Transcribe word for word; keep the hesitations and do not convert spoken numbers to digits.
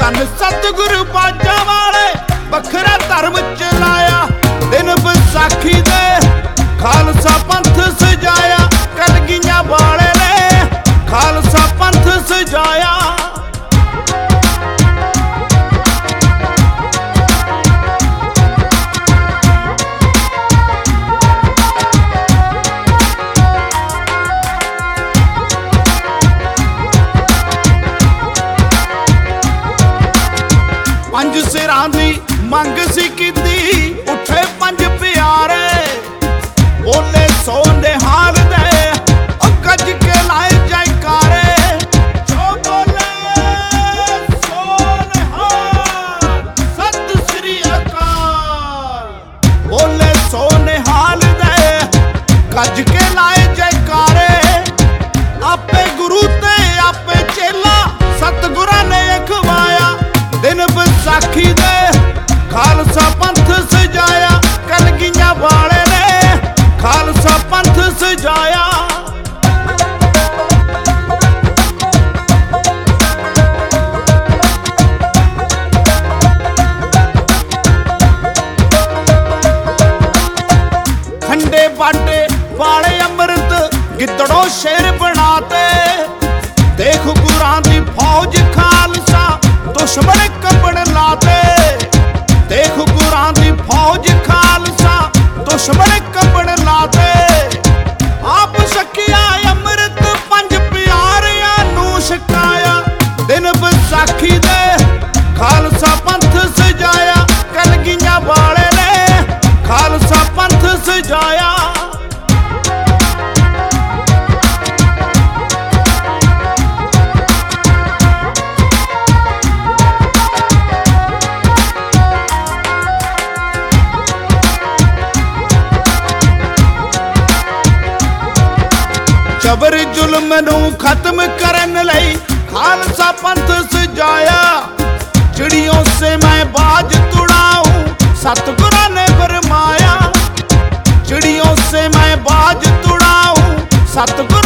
धन सतगुरु बाजा वाले बखरा धर्म चलाया। दिन बैसाखी दे खालसा पंथ सजाया, कलगियां वाले ने खालसा पंथ सजाया। पंज सिरां दी मंग सी कीती, उठे पंज प्यारे, बोले सो निहाल दे ओ गज के लाए जयकारे। जो बोले सो निहाल सत श्री अकाल, बोले सो निहाल दे गज के लाए जयकारे। आपे गुरु ते आपे चेला सतगुरां ने अखवाया। दिन बैसाखी दे खालसा पंथ सजाया, कलगियां वाले ने खालसा पंथ सजाया। खंडे बाटे वाले अमृत गिद्दड़ों शेर बनाते। देख गुरां दी फौज खालसा दुश्मन कंबन लाते। देख गुरां दी फौज खालसा दुश्मन कंबन लाते। आप छकिया अमृत पंज प्यारियां नूं छकाया। दिन बैसाखी दे खालसा पंथ सजाया, कलगियां वाले ने खालसा पंथ सजाया। जबर जुल्म नूं खत्म करन लई खालसा पंथ सजाया। चिड़ियों से मैं बाज तुड़ाऊं सतगुरां ने फरमाया। चिड़ियों से मैं बाज तुड़ाऊं सतगुरां